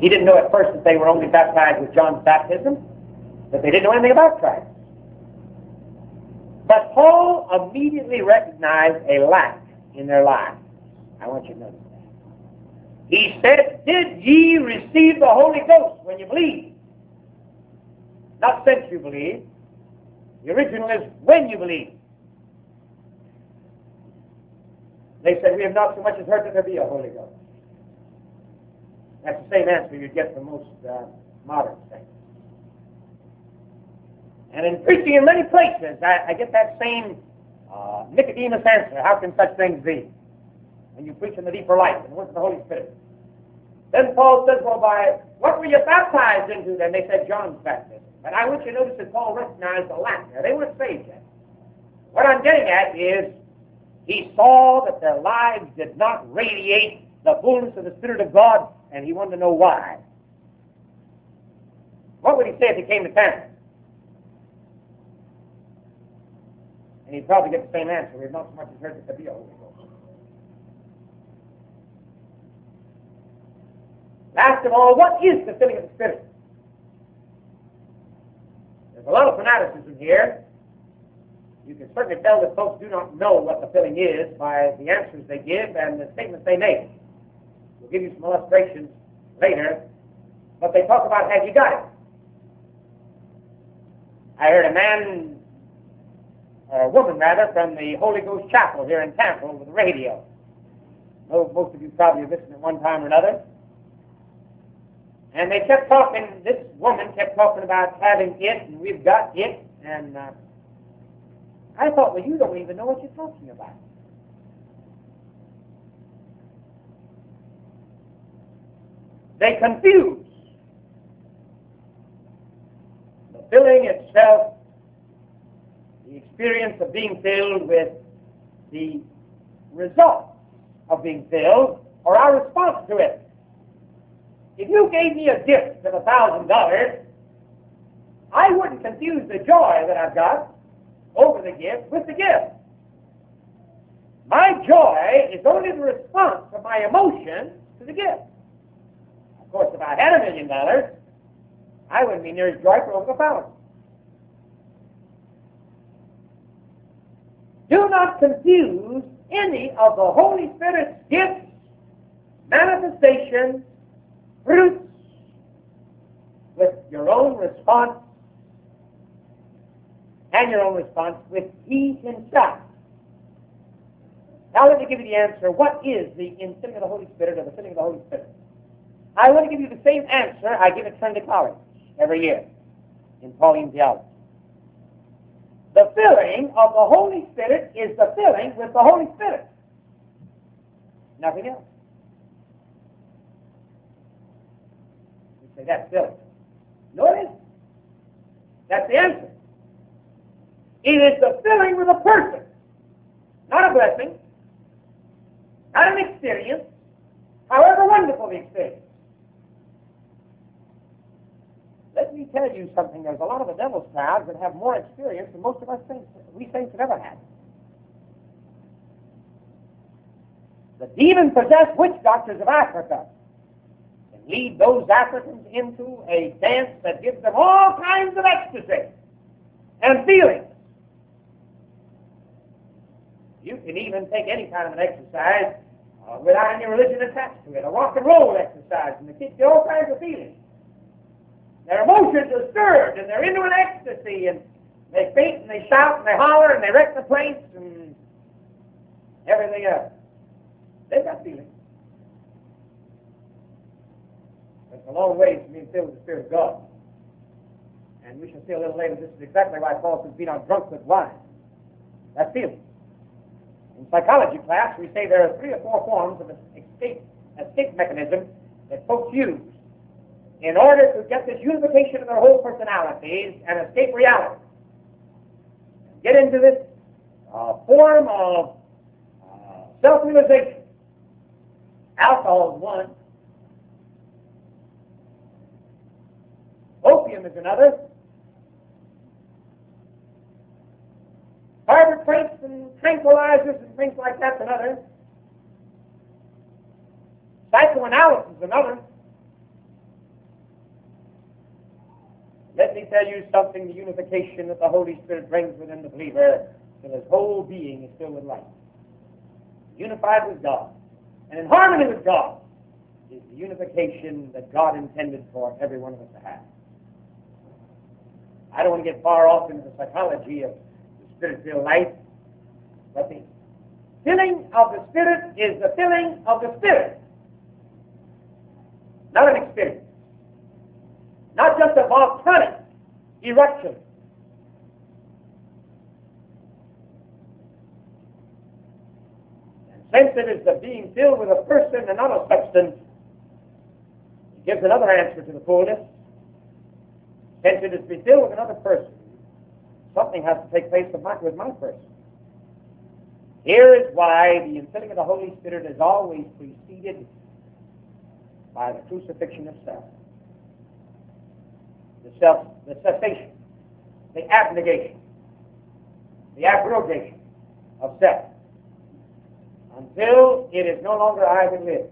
He didn't know at first that they were only baptized with John's baptism, that they didn't know anything about Christ. But Paul immediately recognized a lack in their lives. I want you to notice that. He said, did ye receive the Holy Ghost when you believed? Not since you believed. The original is when you believed. They said, we have not so much as heard that there be a Holy Ghost. That's the same answer you'd get from most modern saints. And in preaching in many places, I get that same Nicodemus answer. How can such things be? When you preach in the deeper life and work of the Holy Spirit. Then Paul says, well, by what were you baptized into? Then they said John's baptism. But I want you to notice that Paul recognized the lack there. They weren't saved yet. What I'm getting at is he saw that their lives did not radiate the fullness of the Spirit of God, and he wanted to know why. What would he say if he came to town? And he'd probably get the same answer. We have not so much as heard that there be a Holy Ghost. Last of all, what is the filling of the Spirit? There's a lot of fanaticism here. You can certainly tell that folks do not know what the filling is by the answers they give and the statements they make. We'll give you some illustrations later, but they talk about, have you got it? I heard a man, or a woman rather, from the Holy Ghost Chapel here in Tampa over the radio. Most of you probably listened at one time or another. And they kept talking, this woman kept talking about having it, and we've got it, and I thought, well, you don't even know what you're talking about. They confuse the filling itself, the experience of being filled, with the result of being filled, or our response to it. If you gave me a gift of $1,000, I wouldn't confuse the joy that I've got over the gift with the gift. My joy is only the response of my emotion to the gift. Of course, if I had $1 million, I wouldn't be near as joyful over the $1,000. Do not confuse any of the Holy Spirit's gifts, manifestations, fruits with your own response, and your own response with He Himself. Now let me give you the answer. What is the infilling of the Holy Spirit, or the filling of the Holy Spirit? I want to give you the same answer I give at Trinity College every year in Pauline theology. The filling of the Holy Spirit is the filling with the Holy Spirit. Nothing else. You say, that's filling. No, it isn't. That's the answer. It is the filling with a person, not a blessing, not an experience, however wonderful the experience. Let me tell you something. There's a lot of the devil's crowds that have more experience than most of us we saints have ever had. The demon-possessed witch doctors of Africa can lead those Africans into a dance that gives them all kinds of ecstasy and feelings. You can even take any kind of an exercise without any religion attached to it, a rock and roll exercise, and it gives you all kinds of feelings. Their emotions are stirred, and they're into an ecstasy, and they faint, and they shout, and they holler, and they wreck the place, and everything else. They've got feelings. It's a long way from being filled with the Spirit of God. And we shall see a little later, this is exactly why Paul says, be not drunk with wine. That's feeling. In psychology class, we say there are 3 or 4 forms of escape mechanism that folks use in order to get this unification of their whole personalities and escape reality. Get into this form of self-realization. Alcohol is one. Opium is another. Barbiturates and tranquilizers and things like that's another. Psychoanalysis is another. Let me tell you something, the unification that the Holy Spirit brings within the believer, till his whole being is filled with light. Unified with God, and in harmony with God, is the unification that God intended for every one of us to have. I don't want to get far off into the psychology of the Spirit-filled life, but the filling of the Spirit is the filling of the Spirit, not an experience, not just a volcanic eruption. And since it is the being filled with a person and not a substance, it gives another answer to the fullness. Since it is to be filled with another person, something has to take place with my person. Here is why the infilling of the Holy Spirit is always preceded by the crucifixion of self. The cessation, the abnegation, the abrogation of self, until it is no longer I that live.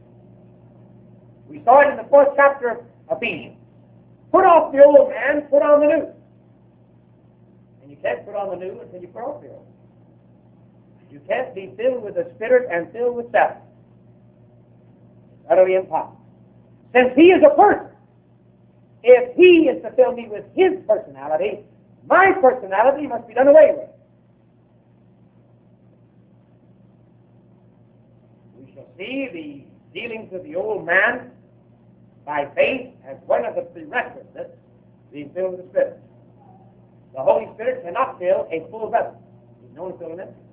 We saw it in the 4th chapter of Ephesians. Put off the old man, put on the new. And you can't put on the new until you put off the old. You can't be filled with the Spirit and filled with self. It's utterly impossible. Since He is a person, if He is to fill me with His personality, my personality must be done away with. We shall see the dealings of the old man by faith as one of the prerequisites being filled with the Spirit. The Holy Spirit cannot fill a full vessel. He can only fill an empty.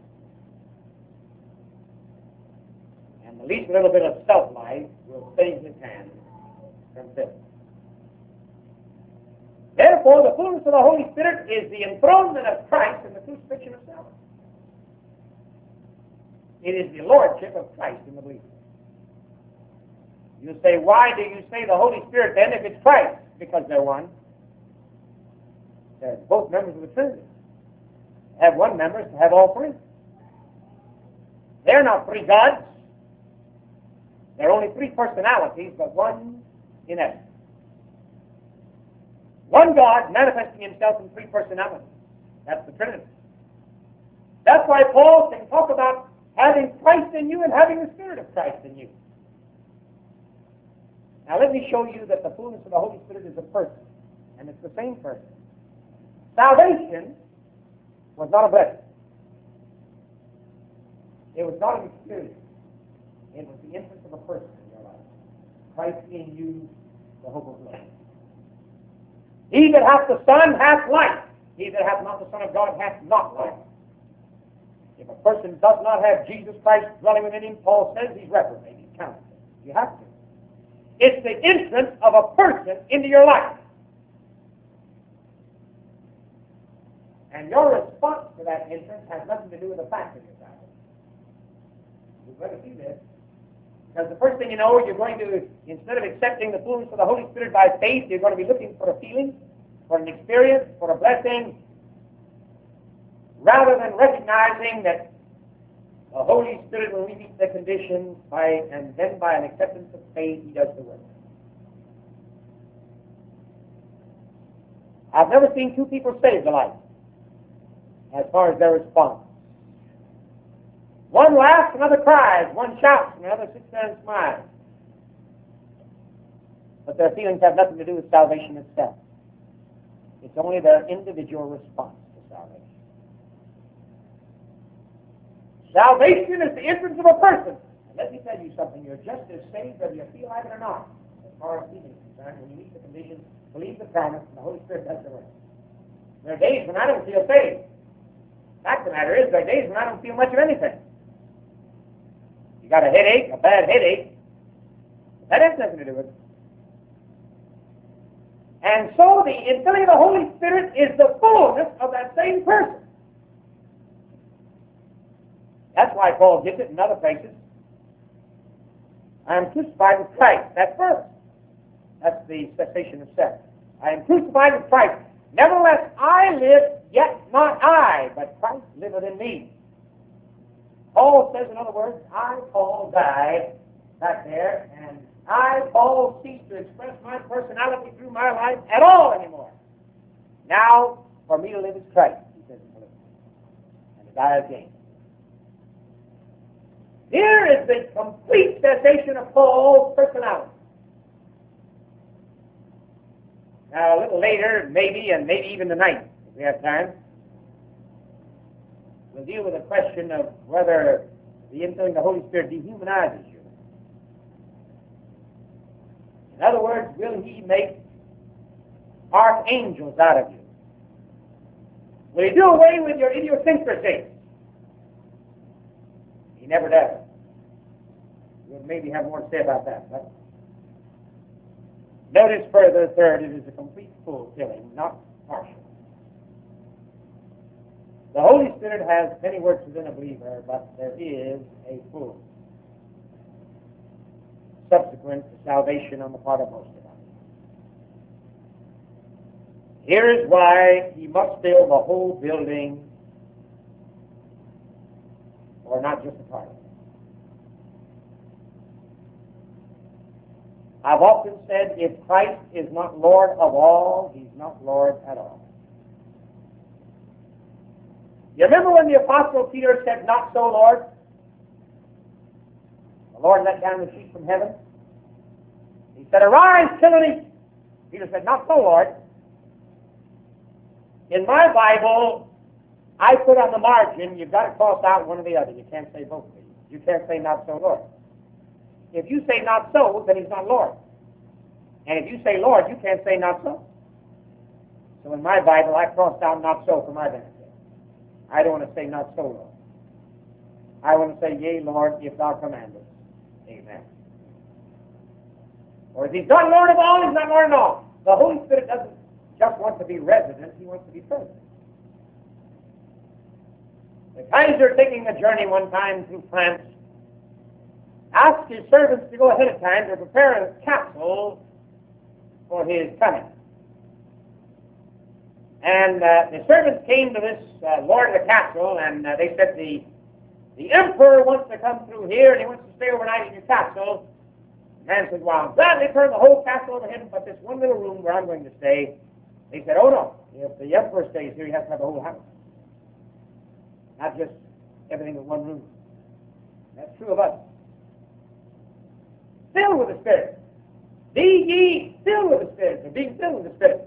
And the least little bit of self-life will save his hand from filling. Therefore, the fullness of the Holy Spirit is the enthronement of Christ in the crucifixion of self. It is the lordship of Christ in the believer. You say, why do you say the Holy Spirit then if it's Christ? Because they're one. They're both members of the Trinity. Have one member to have all three. They're not three gods. They're only three personalities, but one in essence. One God manifesting Himself in three personalities. That's the Trinity. That's why Paul can talk about having Christ in you and having the Spirit of Christ in you. Now let me show you that the fullness of the Holy Spirit is a person, and it's the same person. Salvation was not a blessing. It was not an experience. It was the entrance of a person in your life. Christ in you, the hope of glory. He that hath the Son hath life. He that hath not the Son of God hath not life. If a person does not have Jesus Christ dwelling within him, Paul says he's reprobate. He's counted. You have to. It's the entrance of a person into your life. And your response to that entrance has nothing to do with the fact of your salvation. You've got to see this. Because the first thing you know, you're going to, instead of accepting the fullness of the Holy Spirit by faith, you're going to be looking for a feeling, for an experience, for a blessing, rather than recognizing that the Holy Spirit, when we meet the conditions, and then by an acceptance of faith, He does the work. I've never seen two people saved alike as far as their response. One laughs, another cries. One shouts, and another sits there and smiles. But their feelings have nothing to do with salvation itself. It's only their individual response to salvation. Salvation is the entrance of a person. And let me tell you something. You're just as saved whether you feel like it or not. As far as feeling is concerned, when you meet the conditions, believe the promise, and the Holy Spirit does the work. There are days when I don't feel saved. The fact of the matter is, there are days when I don't feel much of anything. You got a headache, a bad headache. That has nothing to do with it. And so the infilling of the Holy Spirit is the fullness of that same person. That's why Paul gives it in other places. I am crucified with Christ. That's first. That's the cessation of self. I am crucified with Christ. Nevertheless, I live, yet not I, but Christ liveth in me. Paul says, in other words, I, Paul, die back there, and I, Paul, cease to express my personality through my life at all anymore. Now, for me to live is Christ, he says in Philippians, and to die is gain. Here is the complete cessation of Paul's personality. Now, a little later, maybe, and maybe even tonight, if we have time, we'll deal with the question of whether the infilling of the Holy Spirit dehumanizes you. In other words, will he make archangels out of you? Will he do away with your idiosyncrasy? He never does. We'll maybe have more to say about that. But notice further, third, it is a complete full filling, not partial. The Holy Spirit has many works within a believer, but there is a full subsequent to salvation on the part of most of us. Here is why he must fill the whole building, or not just a part of it. I've often said, if Christ is not Lord of all, he's not Lord at all. You remember when the Apostle Peter said, "Not so, Lord"? The Lord let down the sheet from heaven. He said, "Arise, kill and eat." Peter said, "Not so, Lord." In my Bible, I put on the margin, you've got to cross out one or the other. You can't say both of these. You can't say, "Not so, Lord." If you say "not so," then he's not Lord. And if you say "Lord," you can't say "not so." So in my Bible, I crossed out "not so" for my benefit. I don't want to say "not so, Lord." I want to say, "Yea, Lord, if thou commandest." Amen. Or if he's not Lord of all, he's not Lord of all. The Holy Spirit doesn't just want to be resident, he wants to be present. The Kaiser, taking a journey one time through France, asked his servants to go ahead of time to prepare a castle for his coming. And the servants came to this lord of the castle, and they said, the emperor wants to come through here, and he wants to stay overnight in your castle. The man said, "Well, I'll gladly turn the whole castle over him, but this one little room where I'm going to stay." They said, "Oh, no. If the emperor stays here, he has to have the whole house. Not just everything in one room." That's true of us. Filled with the Spirit. Be ye filled with the Spirit, or being filled with the Spirit.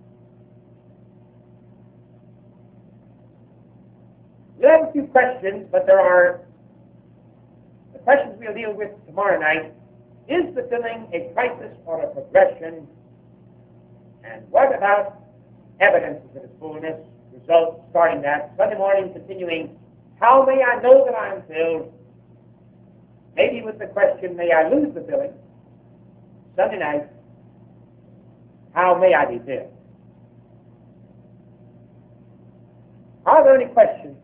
We'll have a few questions, but there are the questions we'll deal with tomorrow night. Is the filling a crisis or a progression? And what about evidences of its fullness? Results, starting that. Sunday morning, continuing, how may I know that I am filled? Maybe with the question, may I lose the filling? Sunday night, how may I be filled? Are there any questions?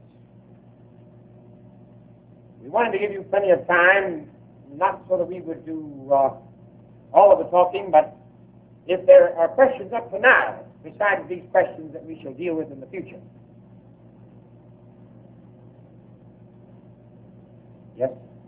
We wanted to give you plenty of time, not so that we would do all of the talking, but if there are questions up to now, besides these questions that we shall deal with in the future. Yes?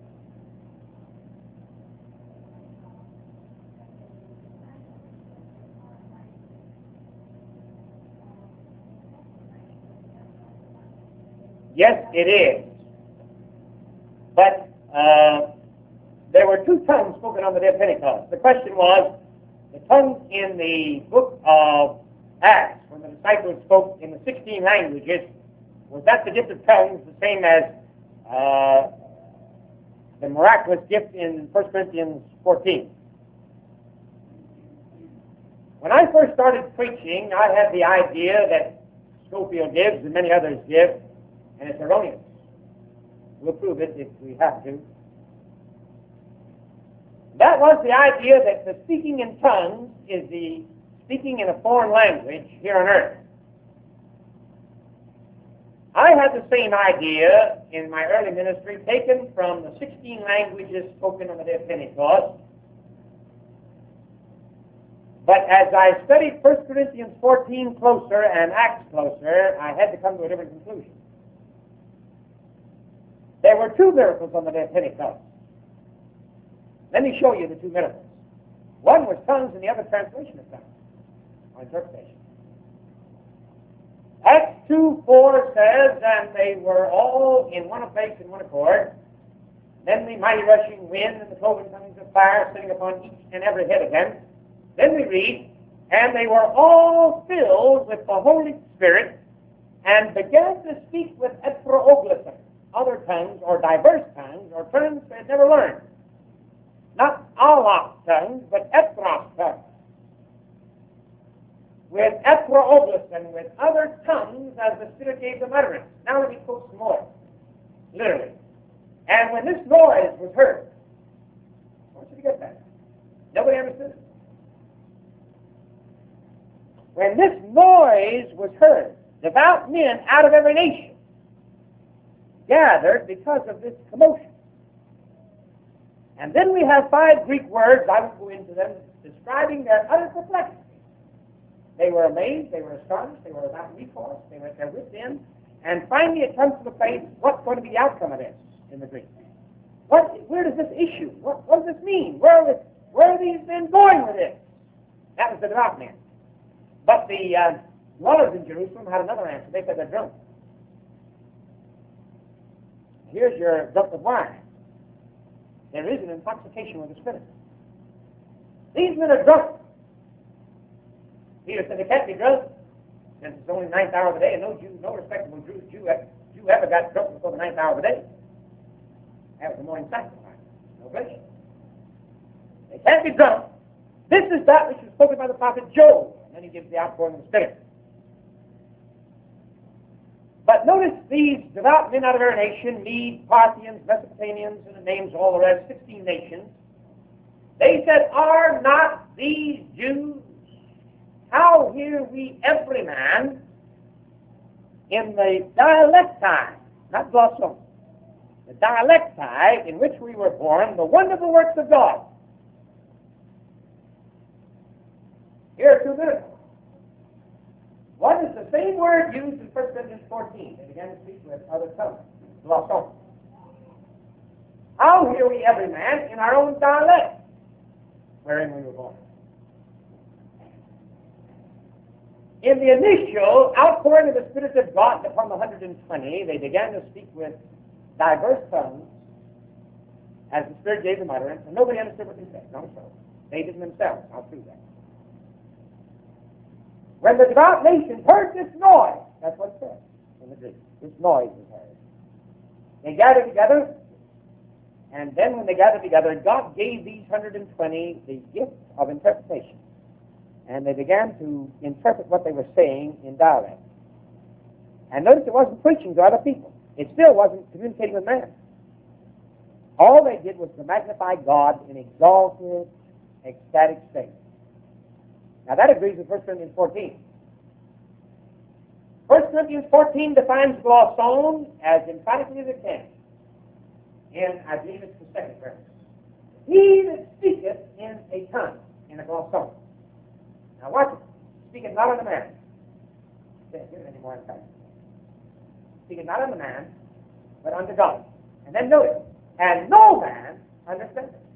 Yes, it is. But there were two tongues spoken on the day of Pentecost. The question was, the tongues in the book of Acts, when the disciples spoke in the 16 languages, was that the gift of tongues the same as the miraculous gift in 1 Corinthians 14? When I first started preaching, I had the idea that Scofield gives and many others give, and it's erroneous. We'll prove it if we have to. That was the idea that the speaking in tongues is the speaking in a foreign language here on earth. I had the same idea in my early ministry, taken from the 16 languages spoken on the day of Pentecost. But as I studied 1 Corinthians 14 closer and Acts closer, I had to come to a different conclusion. There were two miracles on the day of Pentecost. Let me show you the two miracles. One was tongues and the other translation of tongues, or interpretation. 2:4 says, and they were all in one place, in one accord. Then the mighty rushing wind and the cloven tongues of fire sitting upon each and every head of them. Then we read, and they were all filled with the Holy Spirit and began to speak with ephraoglyphs, other tongues or diverse tongues or tongues they had never learned. Not alloth tongues, but ephros tongues. With ephraoglyphs and with other tongues as the Spirit gave them utterance. Now let me quote some more, literally. And when this noise was heard, I want you to get that. Nobody understood it. When this noise was heard, devout men out of every nation gathered because of this commotion. And then we have 5 Greek words, I won't go into them, describing their utter perplexity. They were amazed, they were astonished, they were without recourse, they were at their wits' end, and finally it comes to the place, what's going to be the outcome of this in the Greek? Where does this issue? What does this mean? Where are these men going with this? That was the devout men. But the dwellers in Jerusalem had another answer. They said they're drunk. Here's your drunk with wine. There is an intoxication with the Spirit. These men are drunk. Peter said they can't be drunk since it's only the 9th hour of the day, and no respectable Jew ever got drunk before the 9th hour of the day. That was the morning sacrifice. No blessing. They can't be drunk. This is that which was spoken by the prophet Joel. And then he gives the outpouring of the Spirit. But notice these devout men out of our nation, Medes, Parthians, Mesopotamians, and it names all the rest, 16 nations. They said, are not these Jews? How hear we every man in the dialecti, not glosson, the dialecti in which we were born, the wonderful works of God. Here are 2 miracles. One is the same word used in 1 Corinthians 14. They began to speak with other tongues, glosson. How hear we every man in our own dialect, wherein we were born. In the initial outpouring of the Spirit of God upon the 120, they began to speak with diverse tongues as the Spirit gave them utterance, and nobody understood what they said. No, so. They did themselves. I'll prove that. When the devout nations heard this noise, that's what it says in the Greek. This noise was heard. They gathered together, and then when they gathered together, God gave these 120 the gift of interpretation. And they began to interpret what they were saying in dialect. And notice it wasn't preaching to other people. It still wasn't communicating with man. All they did was to magnify God in exalted, ecstatic state. Now that agrees with 1 Corinthians 14. 1 Corinthians 14 defines glosson as emphatically as it can. And I believe it's the second verse. He that speaketh in a tongue, in a glosson. Now watch it. Speaking not unto man. Can't give it any more emphasis. Speaking not unto man, but unto God. And then notice, and no man understands it.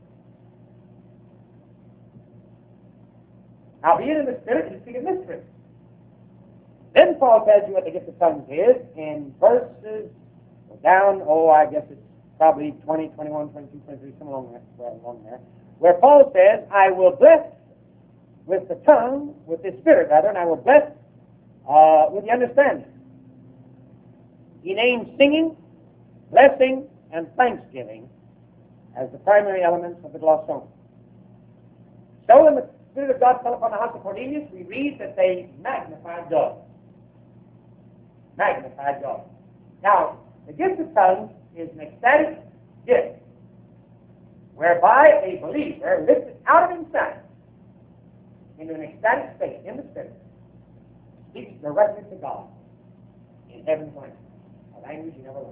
Now, being in the Spirit, you speak in mystery. Then Paul tells you what the gift of tongues is in verses down, I guess it's probably 20, 21, 22, 23, somewhere along there, where Paul says, I will bless with the tongue, with the Spirit rather, and I will bless with the understanding. He names singing, blessing, and thanksgiving as the primary elements of the glosson. So when the Spirit of God fell upon the house of Cornelius, we read that they magnified God. Magnified God. Now, the gift of tongues is an ecstatic gift whereby a believer lifted out of himself into an ecstatic state in the Spirit speaks directly to God in heaven's language, a language you never learned.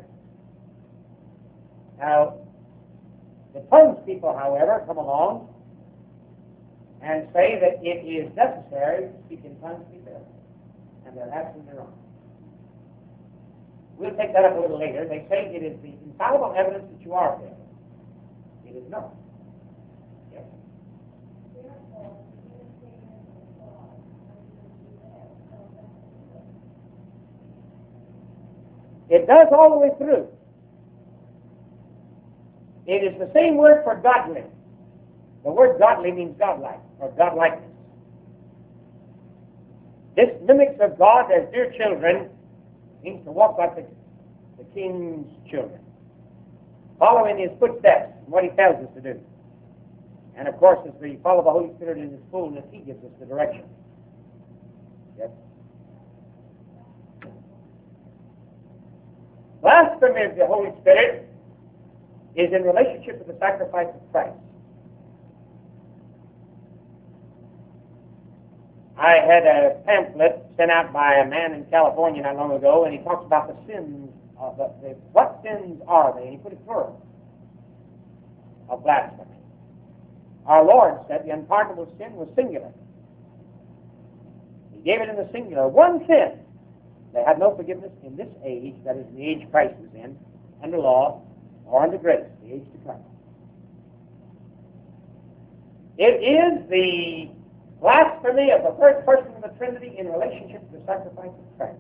Now, the tongues people, however, come along and say that it is necessary to speak in tongues to be filled. And they're absolutely wrong. We'll take that up a little later. They say it is the infallible evidence that you are filled. It is not. Yes. It does all the way through. It is the same word for godly. The word godly means godlike, or godlikeness. This mimics of God as dear children means to walk like the king's children, follow in his footsteps and what he tells us to do. And of course, as we follow the Holy Spirit in his fullness, he gives us the direction. Yes. Blasphemy of the Holy Spirit is in relationship to the sacrifice of Christ. I had a pamphlet sent out by a man in California not long ago, and he talks about the sins of what sins are they? And he put it plural of blasphemy. Our Lord said the unpardonable sin was singular. He gave it in the singular. One sin. They had no forgiveness in this age, that is the age Christ was in, under law or under grace, the age to come. It is the blasphemy of the third person of the Trinity in relationship to the sacrifice of Christ.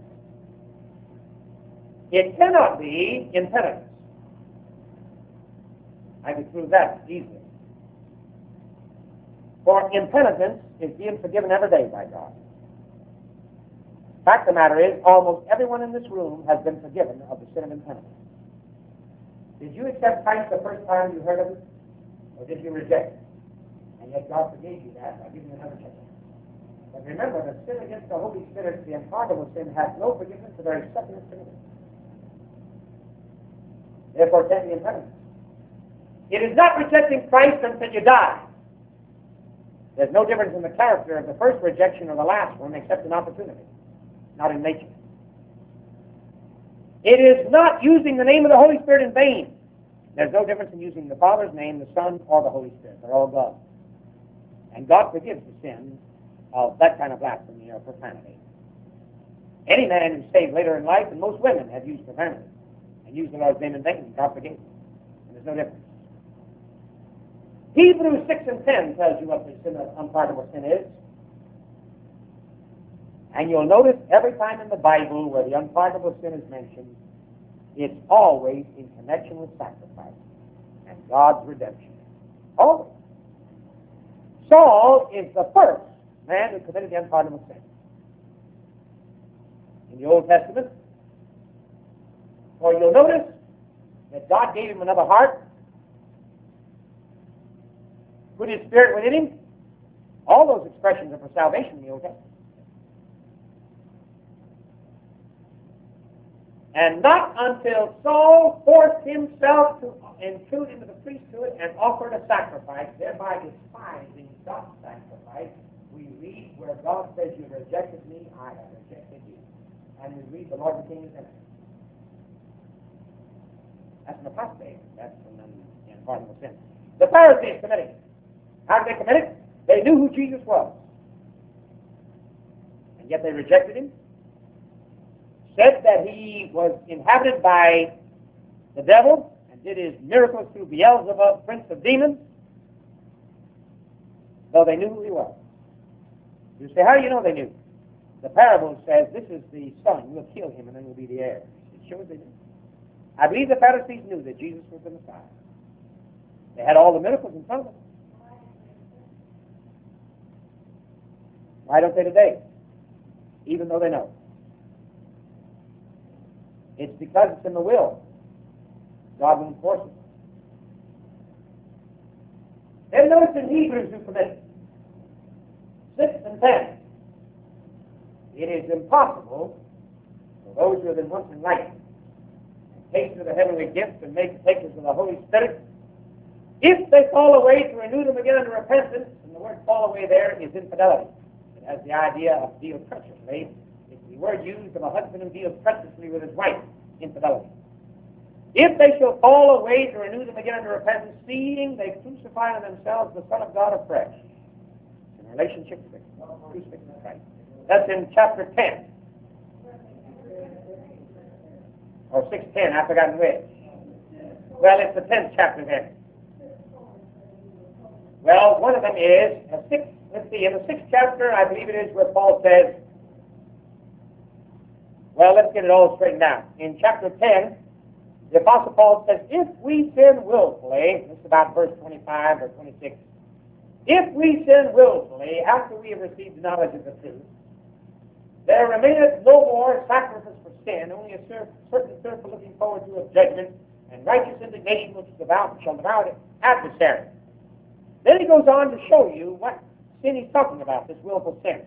It cannot be impenitence. I can prove that easily. For impenitence is being forgiven every day by God. The fact of the matter is, almost everyone in this room has been forgiven of the sin of impenitence. Did you accept Christ the first time you heard of it? Or did you reject it? And yet God forgave you that by giving you another chance. But remember, the sin against the Holy Spirit, the unpardonable sin, has no forgiveness the very second it's committed. Therefore, it can't be impenitence. It is not rejecting Christ until you die. There's no difference in the character of the first rejection or the last one except in opportunity, not in nature. It is not using the name of the Holy Spirit in vain. There's no difference in using the Father's name, the Son, or the Holy Spirit. They're all God. And God forgives the sins of that kind of blasphemy or profanity. Any man who's saved later in life, and most women have used profanity and used the Lord's name in vain, God forgives them. And there's no difference. Hebrews 6 and 10 tells you what the sin of unpardonable sin is. And you'll notice every time in the Bible where the unpardonable sin is mentioned, it's always in connection with sacrifice and God's redemption. Always. Saul is the first man who committed the unpardonable sin. In the Old Testament, for you'll notice that God gave him another heart, put his spirit within him. All those expressions are for salvation in the Old Testament. And not until Saul forced himself to intrude into the priesthood and offered a sacrifice, thereby despising God's sacrifice, we read where God says, "You rejected me, I have rejected you." And we read, "The Lord became his enemy." That's an apostate. That's an unpardonable sin. The Pharisees committed it. How did they commit it? They knew who Jesus was. And yet they rejected him. Said that he was inhabited by the devil and did his miracles through Beelzebub, prince of demons, though they knew who he was. You say, how do you know they knew? The parable says, this is the son, we'll kill him and then we'll be the heir. It shows they knew. I believe the Pharisees knew that Jesus was the Messiah. They had all the miracles in front of them. Why don't they today? Even though they know. It's because it's in the will. God will enforce it. Then notice in Hebrews who commit 6 and 10. It is impossible for those who have been once enlightened and tasted of the heavenly gifts and made takers of the Holy Spirit, if they fall away, to renew them again unto repentance. And the word fall away there is infidelity. It has the idea of deal treacherously. It's the word used of a husband who deals treacherously with his wife, infidelity. If they shall fall away, to renew them again unto repentance, seeing they crucify unto themselves the Son of God afresh. In relationship to the crucifixion of Christ. That's in chapter 10. Or 6:10, I've forgotten which. Well, it's the 10th chapter then. Well, one of them is, let's see, in the 6th chapter, I believe it is where Paul says, Well, let's get it all straightened out. In chapter 10, the Apostle Paul says, if we sin willfully, this is about verse 25 or 26, if we sin willfully after we have received the knowledge of the truth, there remaineth no more sacrifice for sin, only a certain fearful looking forward to of judgment, and righteous indignation which shall devour the adversary. Then he goes on to show you what sin he's talking about, this willful sin.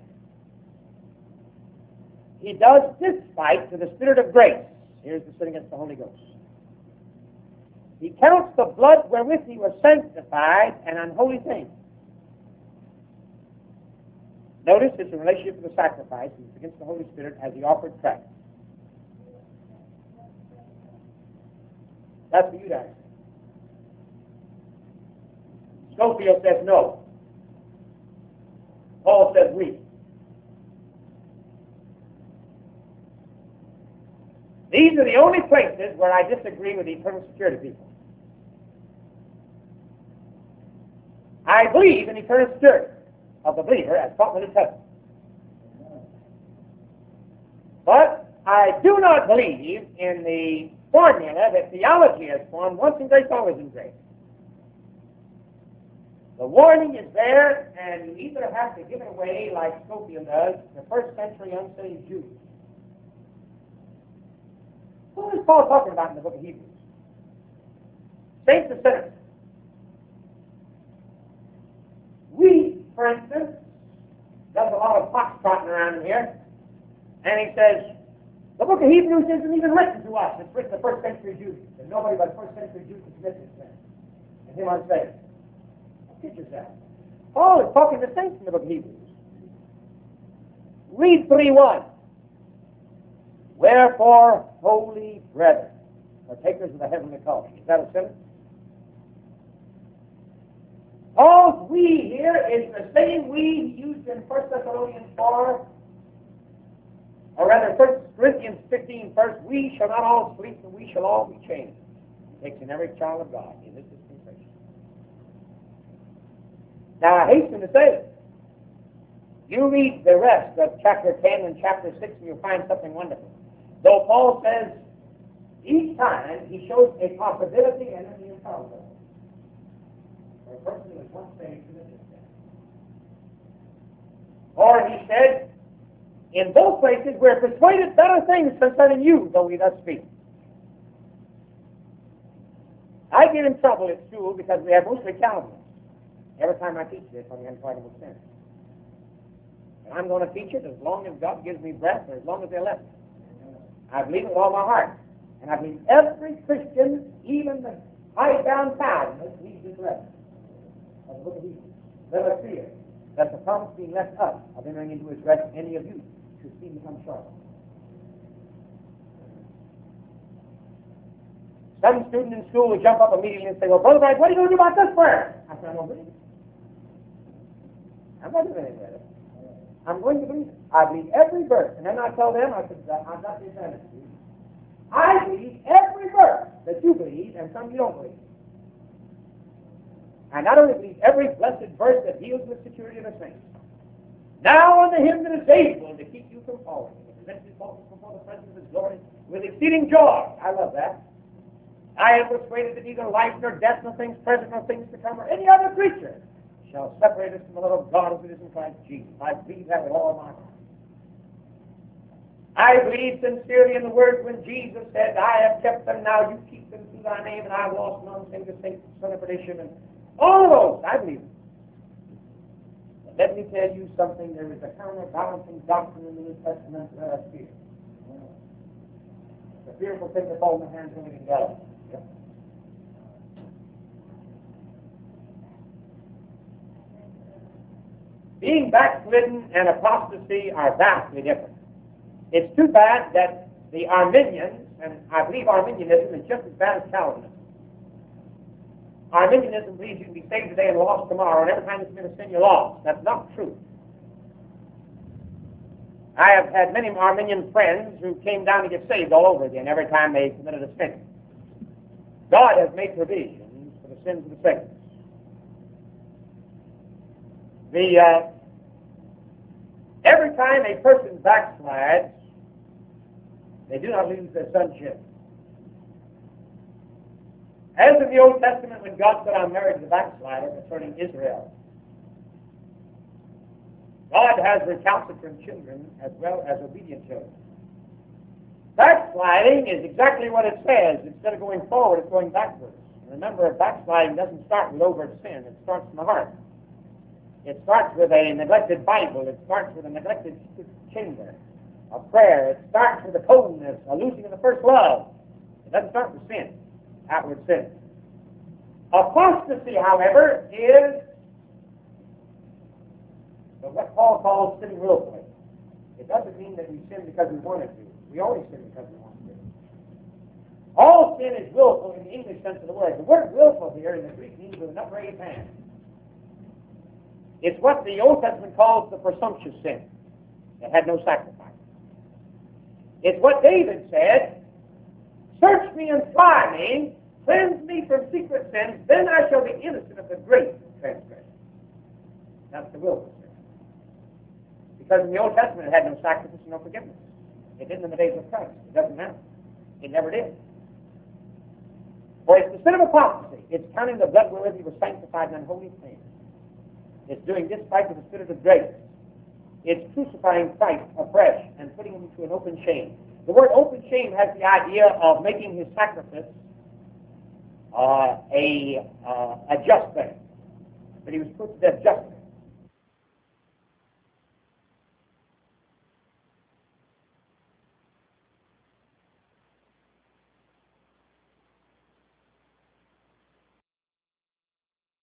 He does despite to the Spirit of grace. Here's the sin against the Holy Ghost. He counts the blood wherewith he was sanctified an unholy thing. Notice it's in relationship to the sacrifice. It's against the Holy Spirit as he offered Christ. That's for you to answer. Scofield says no. Paul says we. These are the only places where I disagree with the eternal security people. I believe in eternal security of the believer as taught in the New Testament. But I do not believe in the formula that theology has formed, once in grace, always in grace. The warning is there, and you either have to give it away like Scofield does, the first century unsaved Jews. What is Paul talking about in the book of Hebrews? Saints and sinners. We, for instance, does a lot of foxtrotting around in here, and he says, the book of Hebrews isn't even written to us. It's written to first century Jews, and nobody but first century Jews can commit this sin. And him unsaved. Get yourself. Paul is talking to saints in the book of Hebrews. Read 3:1. Wherefore, holy brethren, partakers of the heavenly calling. Is that a sentence? Paul's we here is the same we used in 1 Thessalonians 4, or rather 1 Corinthians 15 first. We shall not all sleep, but we shall all be changed. It takes in every child of God in this dispensation. Now, I hasten to say, you read the rest of chapter 10 and chapter 6, and you'll find something wonderful. Though Paul says each time he shows a possibility and an improbability. For a person who is once saved to this extent. Or he said, in both places we're persuaded better things concerning you, though we thus speak. I get in trouble at school because we have mostly Calvinists. Every time I teach this on the unpardonable sin. And I'm going to teach it as long as God gives me breath or as long as they let me. I believe it with all my heart. And I believe every Christian, even the high-bound Calvinist, needs this lesson of the book of Hebrews. Let us fear that the promise being left us of entering into his rest, any of you should seem to come short. Some student in school will jump up immediately and say, well, Brother Bright, what are you going to do about this prayer? I said, I don't believe it. I'm not doing anything with it. I'm going to believe it. I believe every verse. And then I tell them, I said, I'm not the advantage to you. I believe every verse that you believe, and some you don't believe. I not only believe every blessed verse that deals with security of the saints. Now unto him that is able to keep you from falling, and to present his faults before the presence of his glory with exceeding joy. I love that. I am persuaded that neither life nor death, nor things present, nor things to come, or any other creature shall separate us from the love of God as it is in Christ Jesus. I believe that with all my heart. I believe sincerely in the words when Jesus said, I have kept them, now you keep them through thy name, and I have lost none, save the saints, son of perdition, and all of those, I believe. But let me tell you something, there is a counterbalancing doctrine in the New Testament that I fear. The fearful thing that falls in the hands of the living God. Yep. Being backslidden and apostasy are vastly different. It's too bad that the Arminians, and I believe Arminianism is just as bad as Calvinism. Arminianism believes you can be saved today and lost tomorrow, and every time you commit a sin, you're lost. That's not true. I have had many Arminian friends who came down to get saved all over again every time they committed a sin. God has made provisions for the sins of the saints. Every time a person backslides, They do not lose their sonship. As in the Old Testament, when God said, I'm married to the backslider concerning Israel, God has recalcitrant children as well as obedient children. Backsliding is exactly what it says. Instead of going forward, it's going backwards. Remember, backsliding doesn't start with overt sin. It starts in the heart. It starts with a neglected Bible. It starts with a neglected chamber, a prayer. It starts with a coldness, a losing of the first love. It doesn't start with sin, outward sin. Apostasy, however, is what Paul calls sinning willfully. It doesn't mean that we sin because we wanted to. We always sin because we want to. All sin is willful in the English sense of the word. The word willful here in the Greek means with an upraised hand. It's what the Old Testament calls the presumptuous sin. It had no sacrifice. It's what David said, search me and try me, cleanse me from secret sins, then I shall be innocent of the great transgression. That's the willful sin. Because in the Old Testament it had no sacrifice and no forgiveness. It didn't in the days of Christ. It doesn't matter. It never did. For it's the sin of apostasy. It's counting the blood wherewith he was sanctified in unholy things. It's doing despite to the Spirit of grace. It's crucifying Christ afresh and putting him into an open shame. The word open shame has the idea of making his sacrifice a just thing. But he was put to death justly.